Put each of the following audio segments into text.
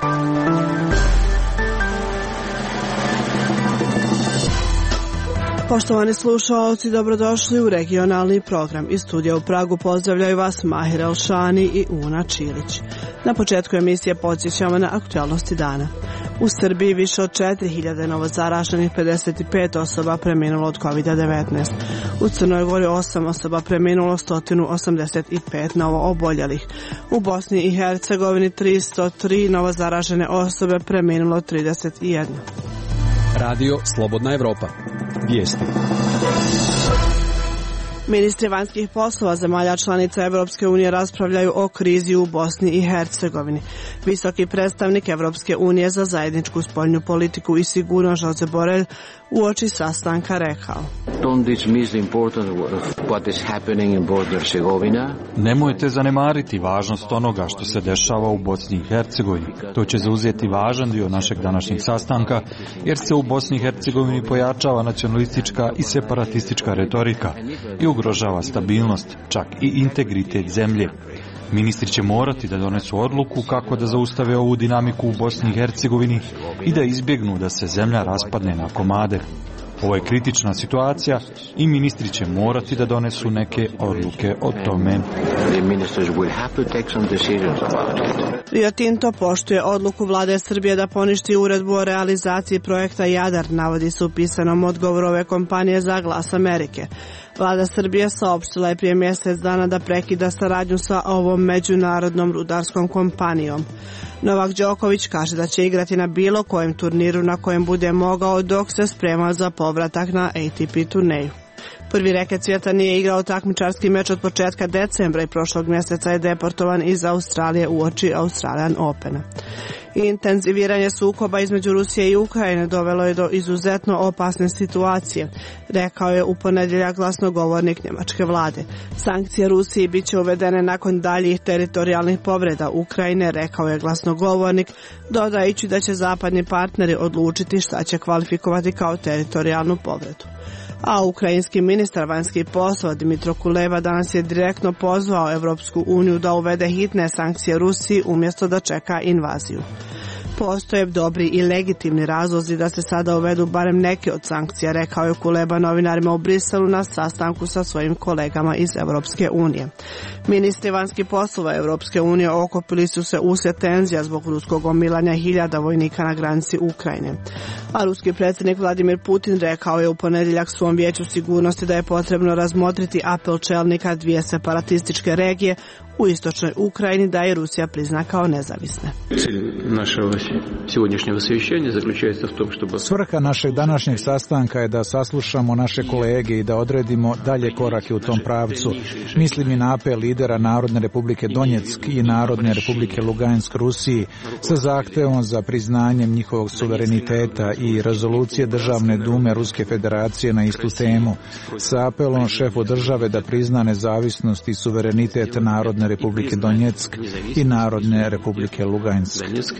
Poštovani slušaoci, dobrodošli u regionalni program. Iz studija u Pragu pozdravljaju vas Mahir Elšani i Una Čilić. Na početku emisije podsjećamo na aktualnosti dana. U Srbiji više od 4000 novozaraženih, 55 osoba preminulo od COVID-19. U Crnoj Gori 8 osoba preminulo, 185 novo oboljelih. U Bosni i Hercegovini 303 novozaražene osobe, preminulo 31. Radio Slobodna Evropa. Vijesti. Ministri vanjskih poslova zemalja članica Evropske unije raspravljaju o krizi u Bosni i Hercegovini. Visoki predstavnik Evropske unije za zajedničku spoljnu politiku i sigurnost Josep Borrell uoči sastanka rekao: Nemojte zanemariti važnost onoga što se dešava u Bosni i Hercegovini. To će zauzeti važan dio našeg današnjeg sastanka, jer se u Bosni i Hercegovini pojačava nacionalistička i separatistička retorika i ugrožava stabilnost, čak i integritet zemlje. Ministri će morati da donesu odluku kako da zaustave ovu dinamiku u Bosni i Hercegovini i da izbjegnu da se zemlja raspadne na komade. Ovo je kritična situacija i ministri će morati da donesu neke odluke o tome. Rio Tinto poštuje odluku vlade Srbije da poništi uredbu o realizaciji projekta Jadar, navodi se u pisanom odgovoru ove kompanije za Glas Amerike. Vlada Srbije saopštila je prije mjesec dana da prekida saradnju sa ovom međunarodnom rudarskom kompanijom. Novak Đoković kaže da će igrati na bilo kojem turniru na kojem bude mogao dok se sprema za povratak na ATP turneju. Prvi reket svijeta nije igrao takmičarski meč od početka decembra i prošlog mjeseca je deportovan iz Australije uoči Australian Opena. Intenziviranje sukoba između Rusije i Ukrajine dovelo je do izuzetno opasne situacije, rekao je u ponedjeljak glasnogovornik njemačke vlade. Sankcije Rusiji bit će uvedene nakon daljih teritorijalnih povreda Ukrajine, rekao je glasnogovornik, dodajući da će zapadni partneri odlučiti šta će kvalifikovati kao teritorijalnu povredu. A ukrajinski ministar vanjskih poslova Dmitro Kuleba danas je direktno pozvao Evropsku uniju da uvede hitne sankcije Rusiji umjesto da čeka invaziju. Postoje dobri i legitimni razlozi da se sada uvedu barem neke od sankcija, rekao je Kuleba novinarima u Briselu na sastanku sa svojim kolegama iz Evropske unije. Ministri vanjskih poslova Evropske unije okupili su se uslijed tenzija zbog ruskog omilanja 1000 vojnika na granici Ukrajine. A ruski predsjednik Vladimir Putin rekao je u ponedjeljak svom vijeću sigurnosti da je potrebno razmotriti apel čelnika dvije separatističke regije u istočnoj Ukrajini da je Rusija prizna kao nezavisne. Svrha našeg današnjeg sastanka je da saslušamo naše kolege i da odredimo dalje korake u tom pravcu. Mislim i na apel lidera Narodne republike Donjeck i Narodne republike Lugansk Rusiji sa zahtjevom za priznanjem njihovog suvereniteta i rezolucije Državne dume Ruske federacije na istu temu, sa apelom šefu države da prizna nezavisnost i suverenitet Narodne republike Donjeck i Narodne republike Lugansk.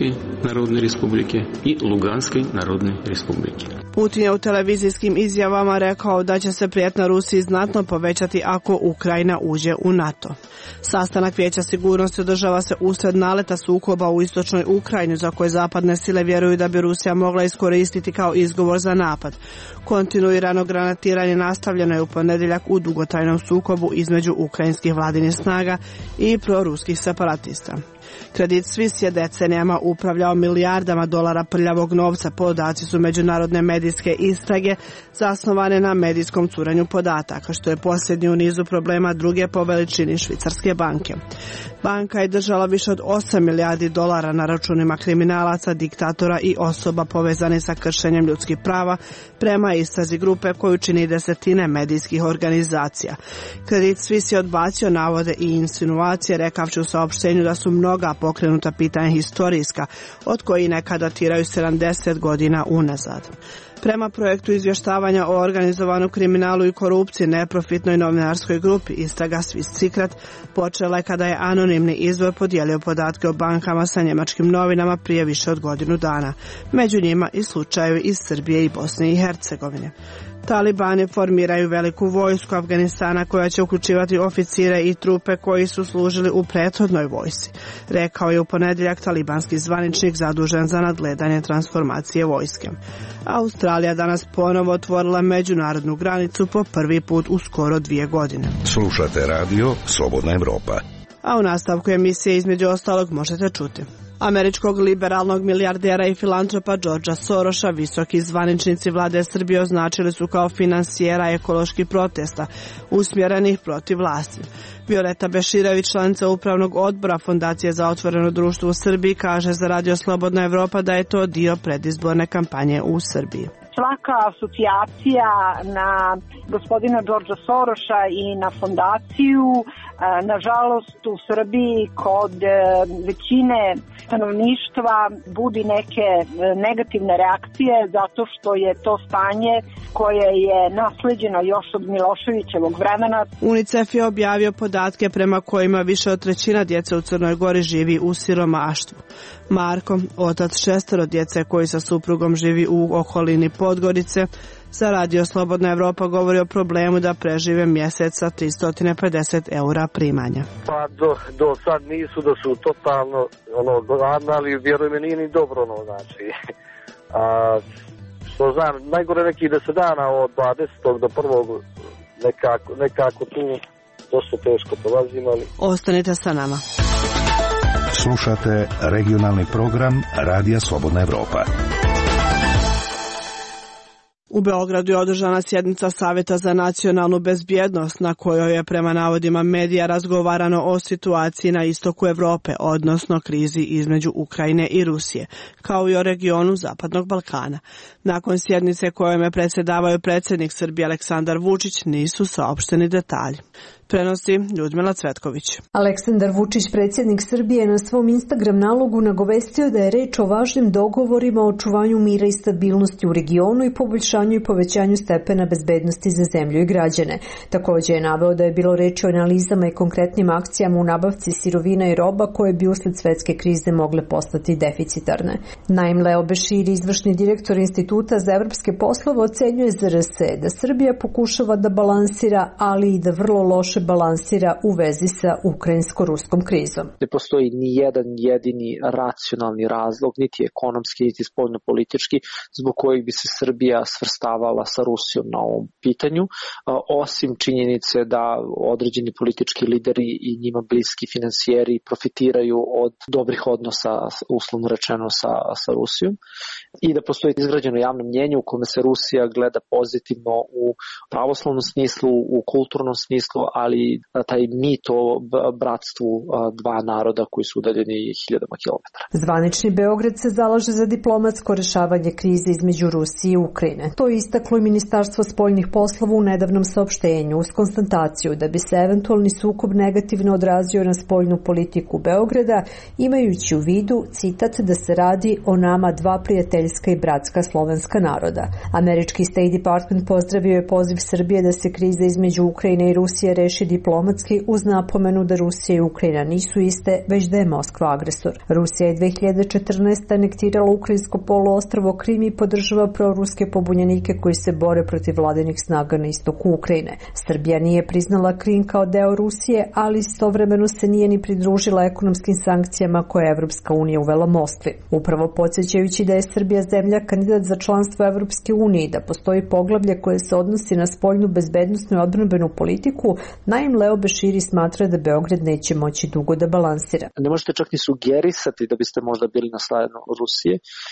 Putin je u televizijskim izjavama rekao da će se prijetnja Rusiji znatno povećati ako Ukrajina uđe u NATO. Sastanak Vijeća sigurnosti održava se usred naleta sukoba u istočnoj Ukrajini za koje zapadne sile vjeruju da bi Rusija mogla iskoristiti kao izgovor za napad. Kontinuirano granatiranje nastavljeno je u ponedjeljak u dugotrajnom sukobu između ukrajinskih vladinih snaga i proruskih separatista. Credit Suisse je decenijama upravljao milijardama dolara prljavog novca, podaci su međunarodne medijske istrage zasnovane na medijskom curenju podataka, što je posljednji u nizu problema druge po veličini švicarske banke. Banka je držala više od 8 milijardi dolara na računima kriminalaca, diktatora i osoba povezane sa kršenjem ljudskih prava, prema istrazi grupe koju čini desetine medijskih organizacija. Credit Suisse je odbacio navode i insinuacije, rekavši u saopštenju da su mnoga pokrenuta pitanja historijska, od koji nekada datiraju 70 godina unazad. Prema projektu izvještavanja o organizovanom kriminalu i korupciji neprofitnoj novinarskoj grupi istraga Swiss Secret počela je kada je anonimni izvor podijelio podatke o bankama sa njemačkim novinama prije više od godinu dana. Među njima i slučajevi iz Srbije i Bosne i Hercegovine. Talibani formiraju veliku vojsku Afganistana koja će uključivati oficire i trupe koji su služili u prethodnoj vojsci, rekao je u ponedjeljak talibanski zvaničnik zadužen za nadgledanje transformacije vojske. Australija danas ponovo otvorila međunarodnu granicu po prvi put u skoro 2 godine. Slušate radio Slobodna Evropa. A u nastavku emisije između ostalog možete čuti. Američkog liberalnog milijardera i filantropa Georgea Sorosa visoki zvaničnici vlade Srbije označili su kao finansijera ekoloških protesta usmjerenih protiv vlasti. Violeta Beširević, članica upravnog odbora Fondacije za otvoreno društvo u Srbiji, kaže za Radio Slobodna Evropa da je to dio predizborne kampanje u Srbiji. Svaka asocijacija na gospodina Georgea Sorosa i na fondaciju, nažalost u Srbiji kod većine stanovništva budi neke negativne reakcije zato što je to stanje koje je nasleđeno još od Miloševićevog vremena. UNICEF je objavio podatke prema kojima više od 1/3 djece u Crnoj Gori živi u siromaštvu. Marko, otac 6 djece koji sa suprugom živi u okolini Podgorice, za Radio Slobodna Evropa govori o problemu da prežive mjesec sa 350 € primanja. Pa do sad nisu, da su totalno gladni, ali vjerujem mi nije ni dobro znači. Što znam, najgore nekih 10 dana od 20. do 1. nekako tu dosta teško prolazimo. Ostanite sa nama. Slušate regionalni program Radija Slobodna Evropa. U Beogradu je održana sjednica Savjeta za nacionalnu bezbjednost na kojoj je prema navodima medija razgovarano o situaciji na istoku Evrope, odnosno krizi između Ukrajine i Rusije, kao i o regionu Zapadnog Balkana. Nakon sjednice kojom je predsjedavao predsjednik Srbije Aleksandar Vučić nisu saopšteni detalji. Prenosi Ljudmila Cvetković. Aleksandar Vučić, predsjednik Srbije, na svom Instagram nalogu nagovestio da je reč o važnim dogovorima o očuvanju mira i stabilnosti u regionu i poboljšanju i povećanju stepena bezbednosti za zemlju i građane. Također je naveo da je bilo reči o analizama i konkretnim akcijama u nabavci sirovina i roba koje bi usled svetske krize mogle postati deficitarne. Naim Leo Beširi, izvršni direktor Instituta za evropske poslove, ocenjuje ZRS da Srbija pokušava da balansira, ali i da vrlo loše balansira u vezi sa ukrajinsko-ruskom krizom. Ne postoji ni jedan jedini racionalni razlog, niti ekonomski, niti spoljno-politički, zbog kojeg bi se Srbija svrstavala sa Rusijom na ovom pitanju, osim činjenice da određeni politički lideri i njima bliski finansijeri profitiraju od dobrih odnosa, uslovno rečeno, sa Rusijom, i da postoji izgrađeno javno mnjenje u kome se Rusija gleda pozitivno u pravoslavnom smislu, u kulturnom smislu, ali taj mit o bratstvu dva naroda koji su udaljeni hiljadama kilometara. Zvanični Beograd se zalaže za diplomatsko rešavanje krize između Rusije i Ukrajine. To je istaklo i Ministarstvo spoljnih poslova u nedavnom saopštenju uz konstataciju da bi se eventualni sukob negativno odrazio na spoljnu politiku Beograda, imajući u vidu, citat, da se radi o nama dva prijateljska i bratska slovenska naroda. Američki State Department pozdravio je poziv Srbije da se kriza između Ukrajine i Rusije reši diplomatski uz napomenu da Rusija i Ukrajina nisu iste, već da je Moskva agresor. Rusija je 2014. anektirala ukrajinsko poluostrvo Krim i podržava proruske pobunjenike koji se bore protiv vladinih snaga na istoku Ukrajine. Srbija nije priznala Krim kao deo Rusije, ali istovremeno se nije ni pridružila ekonomskim sankcijama koje je Evropska unija uvela Moskvi. Upravo podsjećajući da je Srbija zemlja kandidat za članstvo Evropske unije i da postoji poglavlje koje se odnosi na spoljnu bezbednosnu i odbrambenu politiku, Naim Leo Beširi smatra da Beograd neće moći dugo da balansira. Ne možete čak ni sugerisati da biste možda bili na strani Rusije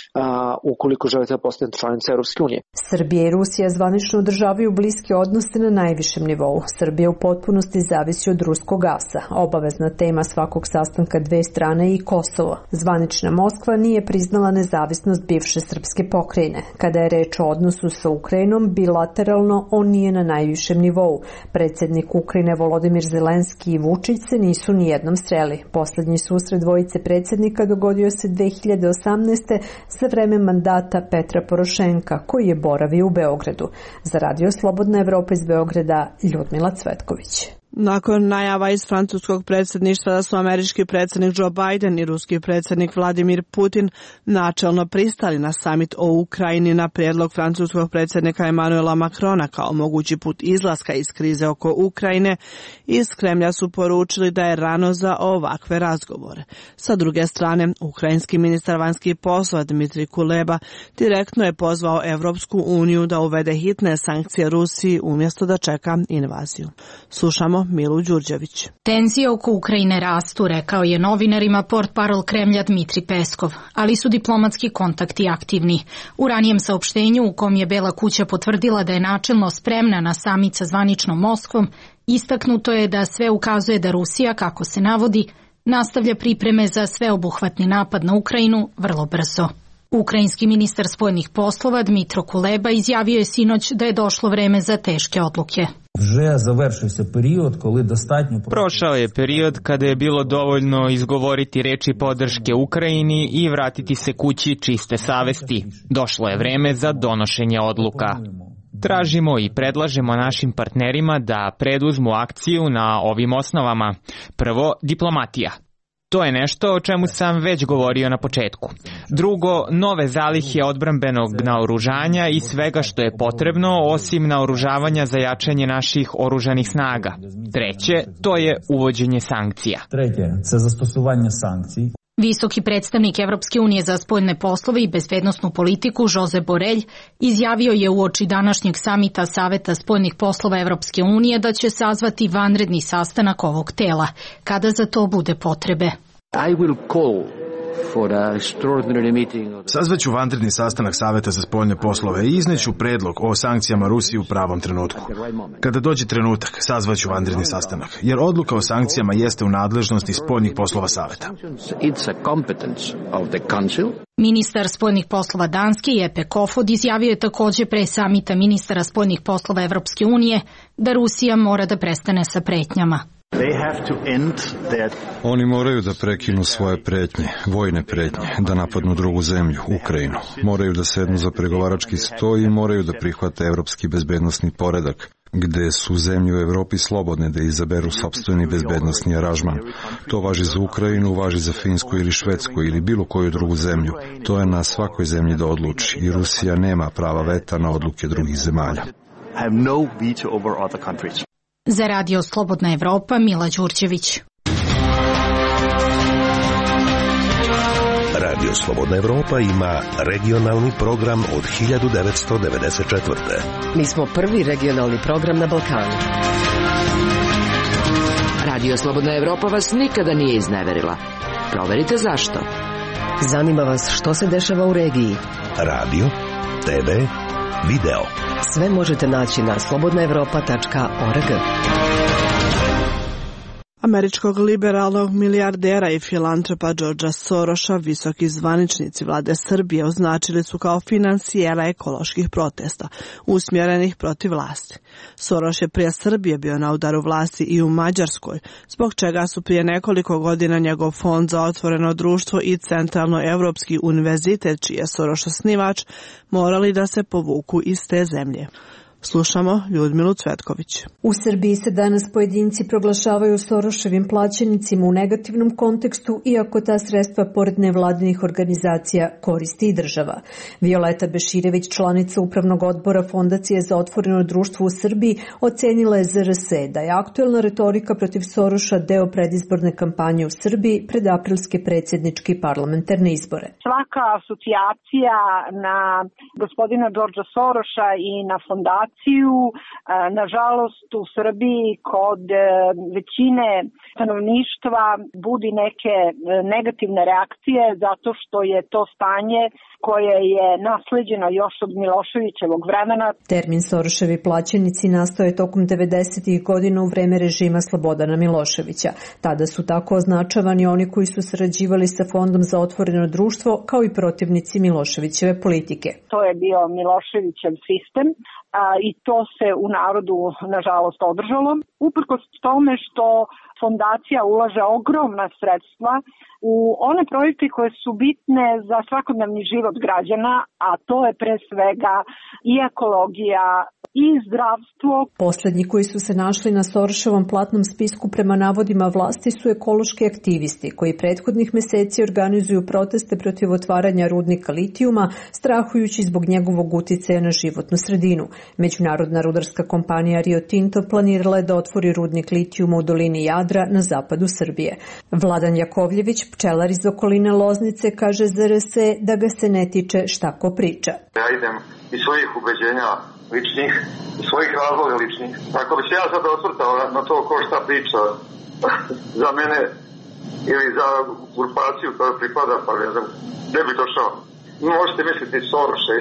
ukoliko želite da postanete članica Evropske unije. Srbija i Rusija zvanično održavaju bliske odnose na najvišem nivou. Srbija u potpunosti zavisi od ruskog gasa. Obavezna tema svakog sastanka dve strane je i Kosovo. Zvanična Moskva nije priznala nezavisnost bivše srpske pokrajine. Kada je reč o odnosu sa Ukrajinom, bilateralno on nije na najvišem nivou. Predsjednik Ukrajine Volodimir Zelenski i Vučić se nisu nijednom sreli. Poslednji susret dvojice predsjednika dogodio se 2018. za vreme mandata Petra Porošenka, koji je boravio u Beogradu. Za Radio Slobodna Evropa iz Beograda, Ljudmila Cvetković. Nakon najava iz francuskog predsjedništva da su američki predsjednik Joe Biden i ruski predsjednik Vladimir Putin načelno pristali na samit o Ukrajini na prijedlog francuskog predsjednika Emmanuela Macrona kao mogući put izlaska iz krize oko Ukrajine, iz Kremlja su poručili da je rano za ovakve razgovore. Sa druge strane, ukrajinski ministar vanjskih poslova Dmitrij Kuleba direktno je pozvao Evropsku uniju da uvede hitne sankcije Rusiji umjesto da čeka invaziju. Slušamo Milu Đurđević. Tenzije oko Ukrajine rastu, rekao je novinarima portparol Kremlja Dmitrij Peskov, ali su diplomatski kontakti aktivni. U ranijem saopštenju u kom je Bela kuća potvrdila da je načelno spremna na samit sa zvaničnom Moskvom, istaknuto je da sve ukazuje da Rusija, kako se navodi, nastavlja pripreme za sveobuhvatni napad na Ukrajinu vrlo brzo. Ukrajinski ministar spoljnih poslova Dmitro Kuleba izjavio je sinoć da je došlo vreme za teške odluke. Prošao je period kada je bilo dovoljno izgovoriti reči podrške Ukrajini i vratiti se kući čiste savesti. Došlo je vreme za donošenje odluka. Tražimo i predlažemo našim partnerima da preduzmu akciju na ovim osnovama. Prvo, diplomatija. To je nešto o čemu sam već govorio na početku. Drugo, nove zalihe odbrambenog naoružanja i svega što je potrebno osim naoružavanja za jačanje naših oružanih snaga. Treće, to je uvođenje sankcija. Visoki predstavnik Evropske unije za spoljne poslove i bezbednosnu politiku Josep Borrell izjavio je uoči današnjeg samita Saveta spoljnih poslova Evropske unije da će sazvati vanredni sastanak ovog tela, kada za to bude potrebe. Sazvaću vanredni sastanak Saveta za spoljne poslove i izneću predlog o sankcijama Rusiji u pravom trenutku. Kada dođe trenutak, sazvaću vanredni sastanak, jer odluka o sankcijama jeste u nadležnosti spoljnih poslova Saveta. Ministar spoljnih poslova Danske Jeppe Kofod izjavio je također pre samita ministara spoljnih poslova Evropske unije da Rusija mora da prestane sa pretnjama. Oni moraju da prekinu svoje pretnje, vojne pretnje, da napadnu drugu zemlju, Ukrajinu. Moraju da sednu za pregovarački sto i moraju da prihvate evropski bezbednosni poredak, gde su zemlje u Evropi slobodne da izaberu sopstveni bezbednosni aranžman. To važi za Ukrajinu, važi za Finsku ili Švedsku ili bilo koju drugu zemlju. To je na svakoj zemlji da odluči i Rusija nema prava veta na odluke drugih zemalja. Za Radio Slobodna Evropa, Mila Đurđević. Radio Slobodna Evropa ima regionalni program od 1994. Mi smo prvi regionalni program na Balkanu. Radio Slobodna Evropa vas nikada nije izneverila. Proverite zašto. Zanima vas što se dešava u regiji. Radio, TV, video. Sve možete naći na slobodnaevropa.org. Američkog liberalnog milijardera i filantropa Georgea Sorosa visoki zvaničnici vlade Srbije označili su kao finansijera ekoloških protesta usmjerenih protiv vlasti. Soros je prije Srbije bio na udaru vlasti i u Mađarskoj, zbog čega su prije nekoliko godina njegov fond za otvoreno društvo i Centralno-Evropski univerzitet, čiji je Soros osnivač, morali da se povuku iz te zemlje. Slušamo Ljudmilu Cvetković. U Srbiji se danas pojedinci proglašavaju Soroševim plaćenicima u negativnom kontekstu, iako ta sredstva pored nevladinih organizacija koristi i država. Violeta Beširević, članica Upravnog odbora Fondacije za otvoreno društvo u Srbiji, ocenila je ZRS da je aktuelna retorika protiv Soroša deo predizborne kampanje u Srbiji pred aprilske predsjedničke i parlamentarne izbore. Svaka asocijacija na gospodina Georgea Soroša i na fondaciju, nažalost u Srbiji kod većine stanovništva budi neke negativne reakcije zato što je to stanje koje je nasleđeno još od Miloševićevog vremena. Termin Soroševi plaćenici nastao je tokom 90. godina u vreme režima Slobodana Miloševića. Tada su tako označavani oni koji su sarađivali sa Fondom za otvoreno društvo kao i protivnici Miloševićeve politike. To je bio Miloševićev sistem i to se u narodu nažalost održalo. Uprkos tome što fondacija ulaže ogromna sredstva u one projekte koje su bitne za svakodnevni život građana, a to je pre svega i ekologija i zdravstvo. Poslednji koji su se našli na Soroševom platnom spisku prema navodima vlasti su ekološki aktivisti koji prethodnih meseci organizuju proteste protiv otvaranja rudnika litijuma, strahujući zbog njegovog uticaja na životnu sredinu. Međunarodna rudarska kompanija Rio Tinto planirala je da otvori rudnik litijuma u dolini Jadra na zapadu Srbije. Vladan Jakovljević, pčelar iz okoline Loznice, kaže za RS da ga se ne tiče šta ko priča. Ja idem iz svojih ubeđenja ličnih, iz svojih razloga ličnih. Ako bi se ja sad osvrtao na to ko šta priča za mene ili za grupaciju koja pripada, pa ne znam, gde bi došao? Možete misliti Soroše.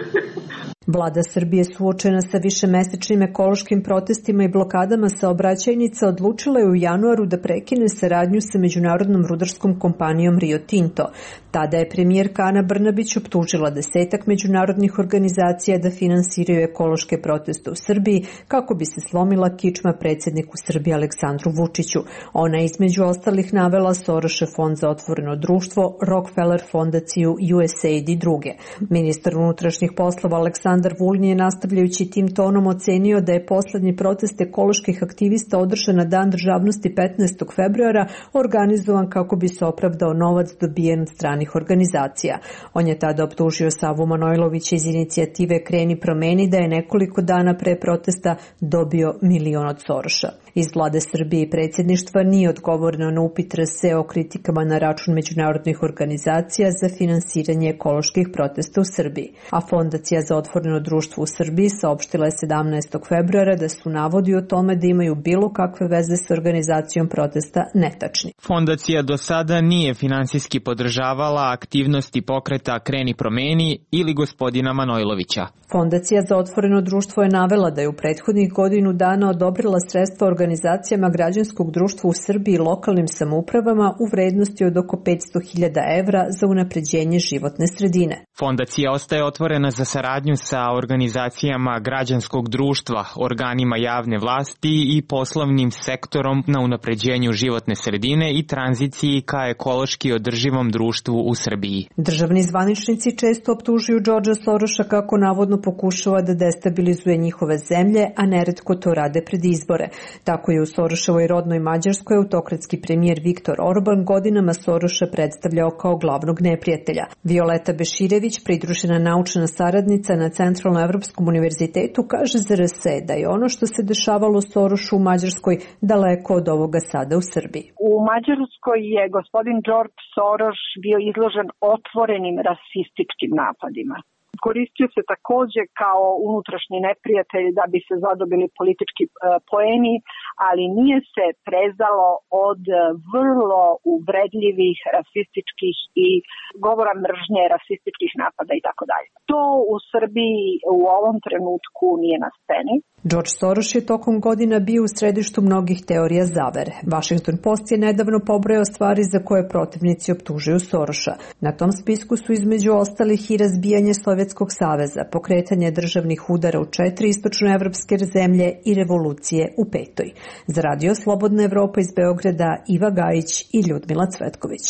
Vlada Srbije suočena sa višemesečnim ekološkim protestima i blokadama saobraćajnica odlučila je u januaru da prekine saradnju sa međunarodnom rudarskom kompanijom Rio Tinto. Tada je premijerka Ana Brnabić optužila 10 međunarodnih organizacija da finansiraju ekološke proteste u Srbiji kako bi se slomila kičma predsjedniku Srbije Aleksandru Vučiću. Ona je između ostalih navela Sorošev fond za otvoreno društvo, Rockefeller fondaciju, USAID i druge. Ministar unutrašnjih poslova Aleksandar Vulin je nastavljajući tim tonom ocenio da je poslednji protest ekoloških aktivista održan na Dan državnosti 15. februara organizovan kako bi se opravdao novac dobijen od stranih organizacija. On je tada optužio Savu Manojlovića iz inicijative Kreni promeni da je nekoliko dana pre protesta dobio milion od Soroša. Iz vlade Srbije i predsjedništva nije odgovoreno na upit RS o kritikama na račun međunarodnih organizacija za finansiranje ekoloških protesta u Srbiji. A Fondacija za otvoreno društvo u Srbiji saopštila je 17. februara da su navodi o tome da imaju bilo kakve veze s organizacijom protesta netačni. Fondacija do sada nije finansijski podržavala aktivnosti pokreta Kreni promeni ili gospodina Manojlovića. Fondacija za otvoreno društvo je navela da je u prethodnih godinu dana odobrila sredstva organizacijama građanskog društva u Srbiji i lokalnim samoupravama u vrednosti od oko 500.000 evra za unapređenje životne sredine. Fondacija ostaje otvorena za saradnju sa organizacijama građanskog društva, organima javne vlasti i poslovnim sektorom na unapređenju životne sredine i tranziciji ka ekološki održivom društvu u Srbiji. Državni zvaničnici često optužuju Đorđa Soroša kako navodno pokušava da destabilizuje njihove zemlje, a neretko to rade pred izbore. Tako je u Soroševoj rodnoj Mađarskoj autokratski premijer Viktor Orban godinama Soroša predstavljao kao glavnog neprijatelja. Violeta Beširević, pridružena naučna saradnica na Centralnoevropskom univerzitetu, kaže za RS da je ono što se dešavalo Sorošu u Mađarskoj daleko od ovoga sada u Srbiji. U Mađarskoj je gospodin George Soros bio izložen otvorenim rasističkim napadima. Koristio se takođe kao unutrašnji neprijatelj da bi se zadobili politički poeni, ali nije se prezalo od vrlo uvredljivih rasističkih i govora mržnje, rasističkih napada i tako dalje. To u Srbiji u ovom trenutku nije na sceni. George Soros je tokom godina bio u središtu mnogih teorija zavere. Washington Post je nedavno pobrojao stvari za koje protivnici optužuju Soroša. Na tom spisku su između ostalih i razbijanje Sovjetskog saveza, pokretanje državnih udara u 4 istočnoevropske zemlje i revolucije u 5. Za Radio Slobodna Evropa iz Beograda Iva Gajić i Ljudmila Cvetković.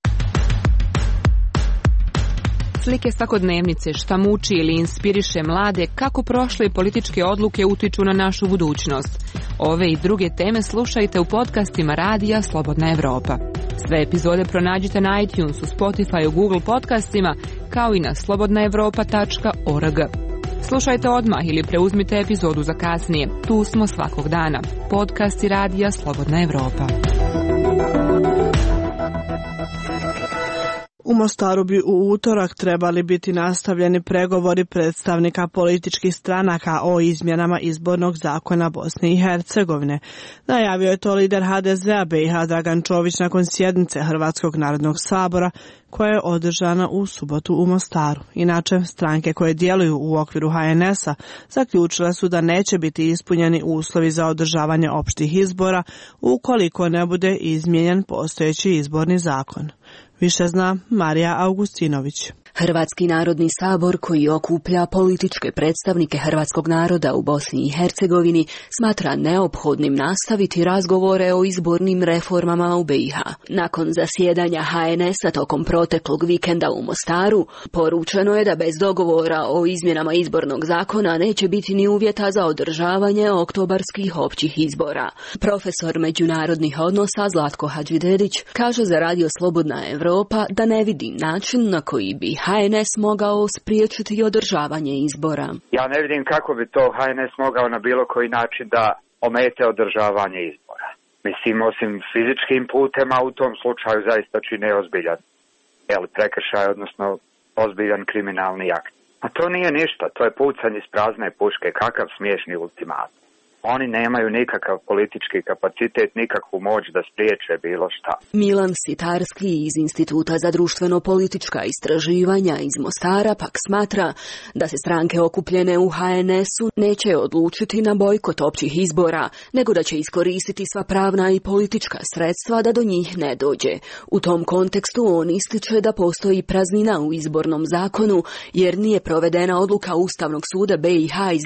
Slike svakodnevnice, šta muči ili inspiriše mlade, kako prošle političke odluke utiču na našu budućnost. Ove i druge teme slušajte u podcastima Radija Slobodna Evropa. Sve epizode pronađite na iTunesu, Spotify, Google podcastima, kao i na slobodnaevropa.org. Slušajte odmah ili preuzmite epizodu za kasnije. Tu smo svakog dana. Podcasti Radija Slobodna Evropa. U Mostaru bi u utorak trebali biti nastavljeni pregovori predstavnika političkih stranaka o izmjenama izbornog zakona Bosne i Hercegovine. Najavio je to lider HDZ-a BiH Dragan Čović nakon sjednice Hrvatskog narodnog sabora koja je održana u subotu u Mostaru. Inače, stranke koje djeluju u okviru HNS-a zaključile su da neće biti ispunjeni uslovi za održavanje opštih izbora ukoliko ne bude izmijenjen postojeći izborni zakon. Više zna Marija Augustinović. Hrvatski narodni sabor, koji okuplja političke predstavnike hrvatskog naroda u Bosni i Hercegovini, smatra neophodnim nastaviti razgovore o izbornim reformama u BiH. Nakon zasjedanja HNS-a tokom proteklog vikenda u Mostaru, poručeno je da bez dogovora o izmjenama izbornog zakona neće biti ni uvjeta za održavanje oktobarskih općih izbora. Profesor međunarodnih odnosa Zlatko Hadžidedić kaže za Radio Slobodna Evropa da ne vidi način na koji bi HNS mogao spriječiti održavanje izbora. Ja ne vidim kako bi to HNS mogao na bilo koji način da omete održavanje izbora. Mislim, osim fizičkim putem, a u tom slučaju zaista čine ozbiljan prekršaj, odnosno ozbiljan kriminalni akt. A to nije ništa, to je pucanje iz prazne puške, kakav smiješni ultimat. Oni nemaju nikakav politički kapacitet, nikakvu moć da spriječe bilo šta. Milan Sitarski iz Instituta za društveno-politička istraživanja iz Mostara pak smatra da se stranke okupljene u HNS-u neće odlučiti na bojkot općih izbora, nego da će iskoristiti sva pravna i politička sredstva da do njih ne dođe. U tom kontekstu on ističe da postoji praznina u izbornom zakonu jer nije provedena odluka Ustavnog suda BiH iz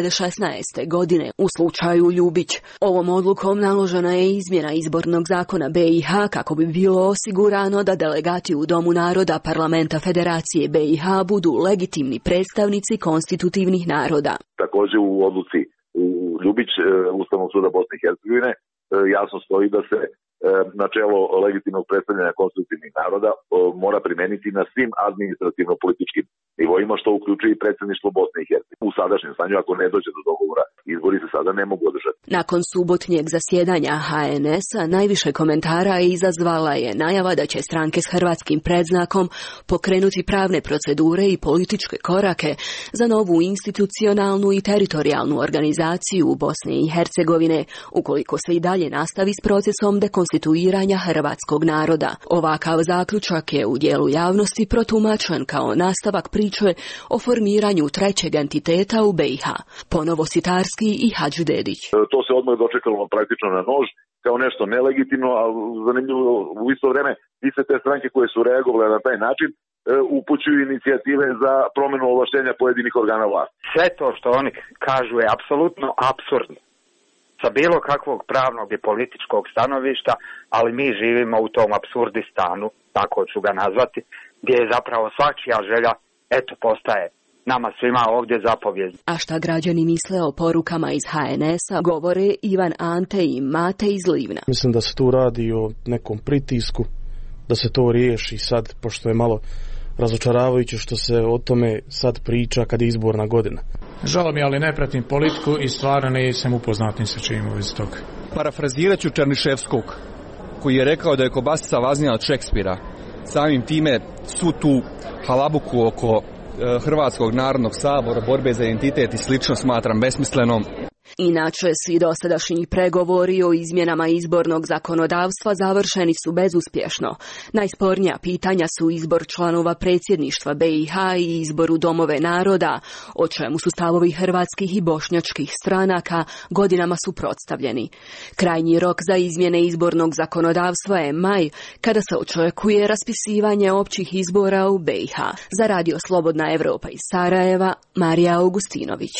2016. godine u slučaju Ljubić. Ovom odlukom naložena je izmjena izbornog zakona BiH kako bi bilo osigurano da delegati u Domu naroda Parlamenta Federacije BiH budu legitimni predstavnici konstitutivnih naroda. Također u odluci u Ljubić Ustavnog suda Bosne i Hercegovine jasno stoji da se načelo legitimnog predstavljanja konstitutivnih naroda mora primeniti na svim administrativno-političkim nivoima, što uključuje i predsjedništvo Bosne i Hercegovine. U sadašnjem stanju, ako ne dođe do dogovora, izbori se sada ne mogu održati. Nakon subotnjeg zasjedanja HNS-a najviše komentara izazvala je najava da će stranke s hrvatskim predznakom pokrenuti pravne procedure i političke korake za novu institucionalnu i teritorijalnu organizaciju u Bosne i Hercegovine, ukoliko se i dalje nastavi s procesom dekonstituiranja hrvatskog naroda. Ovakav zaključak je u dijelu javnosti protumačen kao nastavak priče o formiranju trećeg entiteta u BiH. Ponovo Sitarski i Hadžidedić. To se odmah dočekalo praktično na nož kao nešto nelegitimno, a zanimljivo u isto vrijeme i se te stranke koje su reagovale na taj način upućuju inicijative za promjenu ovlaštenja pojedinih organa vlasti. Sve to što oni kažu je apsolutno apsurdno sa bilo kakvog pravnog i političkog stanovišta, ali mi živimo u tom apsurdistanu, tako ću ga nazvati, gdje je zapravo svačija želja, postaje nama svima ovdje zapovijed. A šta građani misle o porukama iz HNS-a, govore Ivan Ante i Mate iz Livna. Mislim da se tu radi o nekom pritisku, da se to riješi sad, pošto je malo razočaravajuće što se o tome sad priča kad je izborna godina. Žao mi, ali ne pratim politiku i stvarno nisam upoznatim sa čim u vezi toga. Parafrazirat ću Černiševskog, koji je rekao da je kobasica važnija od Šekspira. Samim time svu tu halabuku oko Hrvatskog narodnog sabora, borbe za identitet i slično smatram besmislenom. Inače, svi dosadašnji pregovori o izmjenama izbornog zakonodavstva završeni su bezuspješno. Najspornija pitanja su izbor članova predsjedništva BiH i izbor u domove naroda, o čemu su stavovi hrvatskih i bošnjačkih stranaka godinama suprotstavljeni. Krajnji rok za izmjene izbornog zakonodavstva je maj, kada se očekuje raspisivanje općih izbora u BiH. Za Radio Slobodna Evropa iz Sarajeva, Marija Augustinović.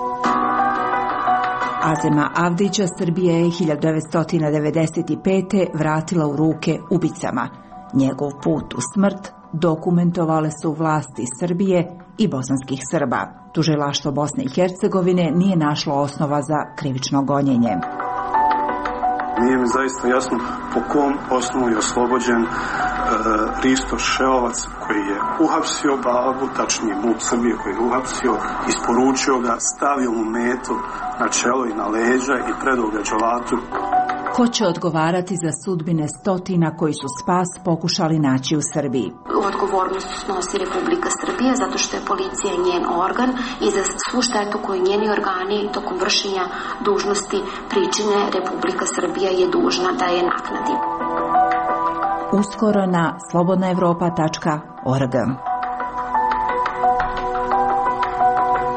Azema Avdića Srbija je 1995. vratila u ruke ubicama. Njegov put u smrt dokumentovale su vlasti Srbije i bosanskih Srba. Tužilaštvo Bosne i Hercegovine nije našlo osnova za krivično gonjenje. Nije mi zaista jasno po kom osnovu je oslobođen Risto Šeovac, koji je uhapsio Balbu, tačnije MUP Srbije koji je uhapsio, isporučio ga, stavio mu metu na čelo i na leđa i predao ga dželatu. Ko će odgovarati za sudbine stotina koji su spas pokušali naći u Srbiji? Odgovornost snosi Republika Srbija zato što je policija njen organ i za svu štetu koju njeni organi tokom vršenja dužnosti pričine Republika Srbija je dužna da je naknadi. Uskoro na slobodnaevropa.org.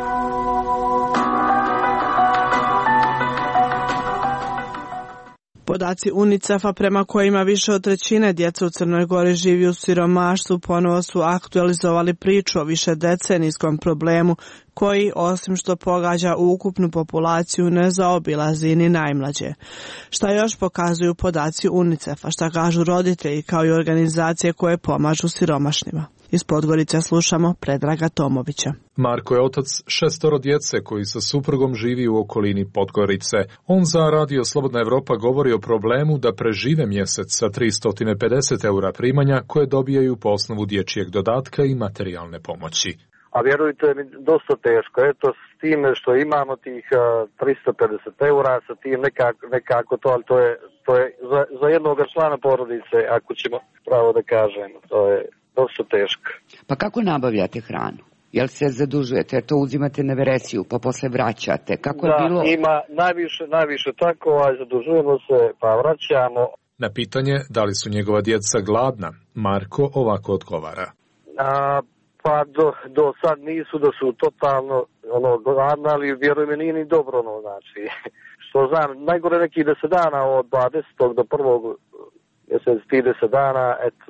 Po Podaci UNICEF-a prema kojima više od trećine djece u Crnoj Gori živi u siromaštvu ponovo su aktualizovali priču o višedecenijskom problemu koji, osim što pogađa ukupnu populaciju, ne zaobilazi ni najmlađe. Šta još pokazuju podaci UNICEF-a, šta kažu roditelji kao i organizacije koje pomažu siromašnima? Iz Podgorice slušamo Predraga Tomovića. Marko je otac 6 djece koji sa suprugom živi u okolini Podgorice. On za Radio Slobodna Evropa govori o problemu da prežive mjesec sa 350 eura primanja koje dobijaju po osnovu dječjeg dodatka i materijalne pomoći. A vjerujte mi, dosta teško. Eto, s time što imamo tih 350 eura, sa tim nekako to, ali to je za jednog člana porodice, ako ćemo pravo da kažem, to je dosta teško. Pa kako nabavljate hranu? Jel se zadužujete, jer to uzimate na veresiju, pa posle vraćate? Kako je bilo? Ima najviše tako, zadužujemo se, pa vraćamo. Na pitanje da li su njegova djeca gladna, Marko ovako odgovara. Pa do sad nisu, da su totalno gladna, ali vjeruj mi nije ni dobro, znači. Što znam, najgore nekih 10 dana od 20. do 1. mjesec, 30 dana, eto,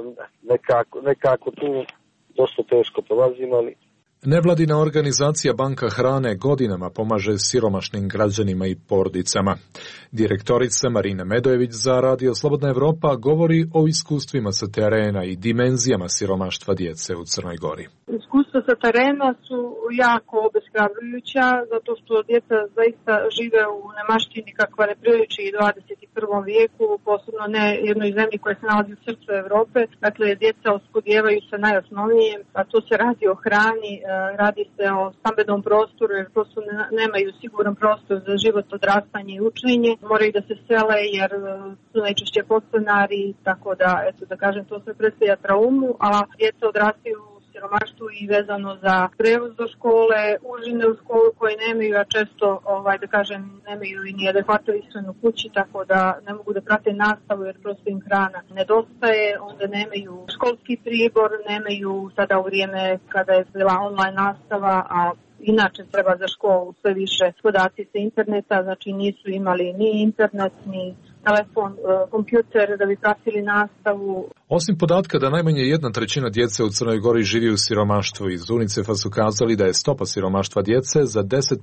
nekako tu dosta teško prolazim, ali... Nevladina organizacija Banka hrane godinama pomaže siromašnim građanima i porodicama. Direktorica Marina Medojević za Radio Slobodna Evropa govori o iskustvima sa terena i dimenzijama siromaštva djece u Crnoj Gori. Iskustva sa terena su jako obeshrabrujuća, zato što djeca zaista žive u nemaštini kakva ne priliči i 21. vijeku, posebno ne jednoj zemlji koja se nalazi u srcu Evrope. Dakle, djeca oskudijevaju sa najosnovnijem, a to se radi o hrani, radi se o stambenom prostoru, jer prosto nemaju siguran prostor za život, odrastanje i učenje. Moraju da se sele jer su najčešće podstanari, tako da, eto da kažem, to sve predstavlja traumu, a djeca odrastaju u siromaštvu i vezano za prevoz do škole, užine u školu koje nemaju, a često, da kažem, nemaju i ni adekvatnu ishranu kući, tako da ne mogu da prate nastavu jer prosto im hrana nedostaje, onda nemaju školski pribor, nemaju sada u vrijeme kada je bila online nastava, a inače treba za školu sve više podaci sa interneta, znači nisu imali ni internet, ni telefon, kompjuter da bi pratili nastavu. Osim podatka da najmanje 1/3 djece u Crnoj Gori živi u siromaštvu, iz UNICEF-a su kazali da je stopa siromaštva djece za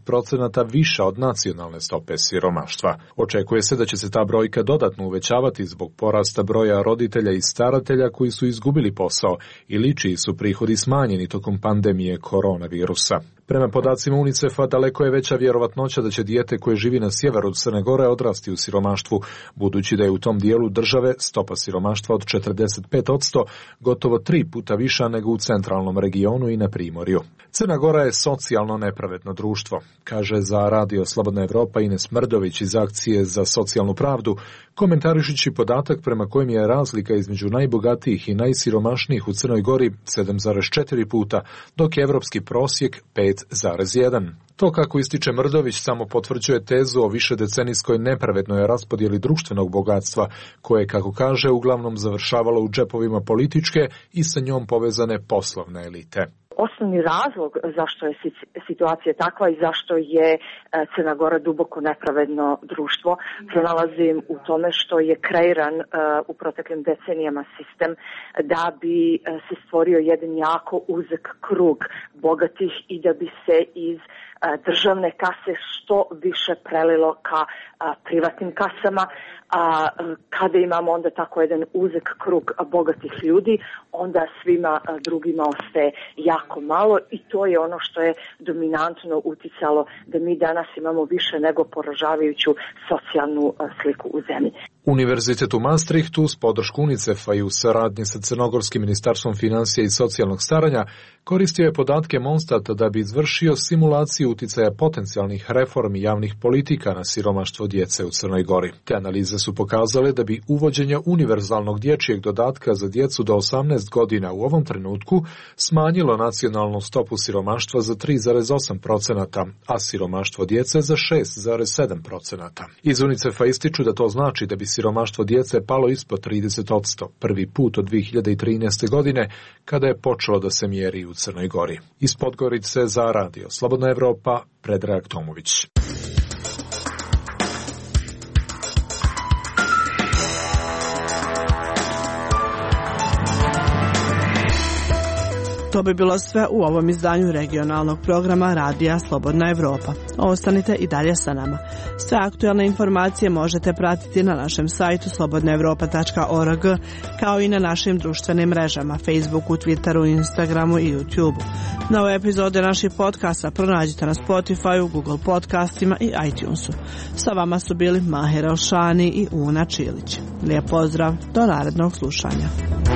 10% viša od nacionalne stope siromaštva. Očekuje se da će se ta brojka dodatno uvećavati zbog porasta broja roditelja i staratelja koji su izgubili posao ili čiji su prihodi smanjeni tokom pandemije koronavirusa. Prema podacima UNICEF-a daleko je veća vjerovatnoća da će dijete koje živi na sjeveru Crne Gore odrasti u siromaštvu, budući da je u tom dijelu države stopa siromaštva od 45%, gotovo 3 puta viša nego u centralnom regionu i na Primorju. Crna Gora je socijalno nepravedno društvo, kaže za Radio Slobodna Evropa Ines Mrdović iz Akcije za socijalnu pravdu, komentarišući podatak prema kojem je razlika između najbogatijih i najsiromašnijih u Crnoj Gori 7,4 puta, dok je evropski prosjek 5,1. To, kako ističe Mrdović, samo potvrđuje tezu o višedecenijskoj nepravednoj raspodjeli društvenog bogatstva, koje, kako kaže, uglavnom završavalo u džepovima političke i sa njom povezane poslovne elite. Osnovni razlog zašto je situacija takva i zašto je Crna Gora duboko nepravedno društvo pronalazim u tome što je kreiran u proteklim decenijama sistem da bi se stvorio jedan jako uzak krug bogatih i da bi se iz državne kase što više prelilo ka privatnim kasama, a kada imamo onda tako jedan uzak krug bogatih ljudi, onda svima drugima ostaje jako malo i to je ono što je dominantno uticalo da mi danas imamo više nego poražavajuću socijalnu sliku u zemlji. Univerzitet u Maastrichtu uz podršku UNICEF-a i u saradnji sa Crnogorskim ministarstvom financija i socijalnog staranja koristio je podatke Monstata da bi izvršio simulaciju uticaja potencijalnih reformi javnih politika na siromaštvo djece u Crnoj Gori. Te analize su pokazale da bi uvođenje univerzalnog dječjeg dodatka za djecu do 18 godina u ovom trenutku smanjilo nacionalnu stopu siromaštva za 3,8%, a siromaštvo djece za 6,7%. Iz UNICEF-a ističu da to znači da bi siromaštvo djece palo ispod 30%, prvi put od 2013. godine, kada je počelo da se mjeri u Crnoj Gori. Iz Podgorice za Radio Slobodna Evropa, Predrag Tomović. To bi bilo sve u ovom izdanju regionalnog programa Radija Slobodna Evropa. Ostanite i dalje sa nama. Sve aktualne informacije možete pratiti na našem sajtu slobodnaevropa.org, kao i na našim društvenim mrežama Facebooku, Twitteru, Instagramu i YouTubeu. Nove epizode naših podcasta pronađite na Spotifyu, Google podcastima i iTunesu. Sa vama su bili Mahir Elšani i Una Čilić. Lijep pozdrav, do narednog slušanja.